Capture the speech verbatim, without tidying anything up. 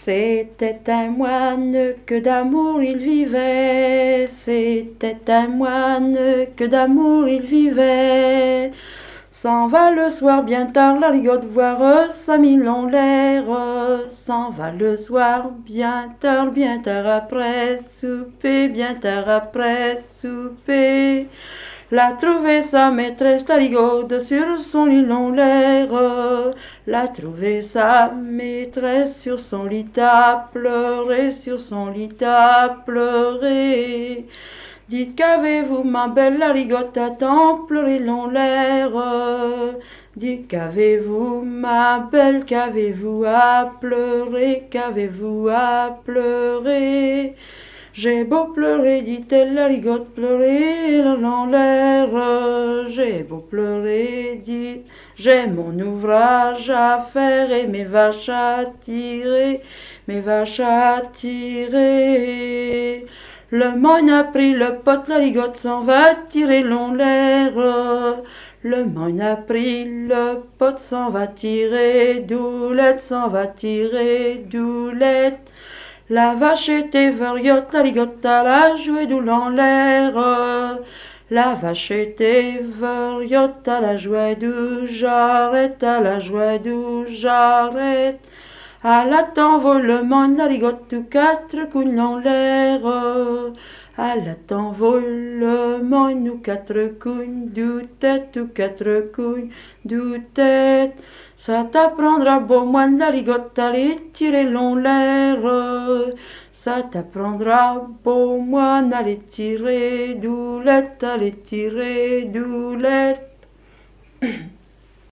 C'était un moine que d'amour il vivait, c'était un moine que d'amour il vivait. S'en va le soir bien tard, la ligote voir sa mille en l'air. S'en va le soir bien tard, bien tard après souper, bien tard après souper. L'a trouvé sa maîtresse, la ligote sur son lit en l'air. L'a trouvé sa maîtresse sur son lit à pleurer, sur son lit à pleurer. Dites qu'avez-vous, ma belle, la ligote à tant pleurer l'en l'air. Dites qu'avez-vous, ma belle, qu'avez-vous à pleurer, qu'avez-vous à pleurer. J'ai beau pleurer, dit-elle, la ligote pleurer l'en l'air. J'ai beau pleurer, dit, j'ai mon ouvrage à faire et mes vaches à tirer, mes vaches à tirer. Le moine a pris le pot, la ligote s'en va tirer l'en l'air. Le moine a pris le pot, s'en va tirer doulette, s'en va tirer doulette. La vache était veriote, la ligote à la jouer doux en l'air. La vache était veriote, à la jouer doux, j'arrête, à la jouer doux, j'arrête. À la t'envolement, la ligote tout quatre couilles en l'air. À la t'envolement, nous quatre couilles, d'où tête, tout quatre couilles, d'où tête. Ça t'apprendra, beau moine, la ligote, aller tirer l'en l'air. Ça t'apprendra, beau moine, aller tirer doulette, aller tirer doulette.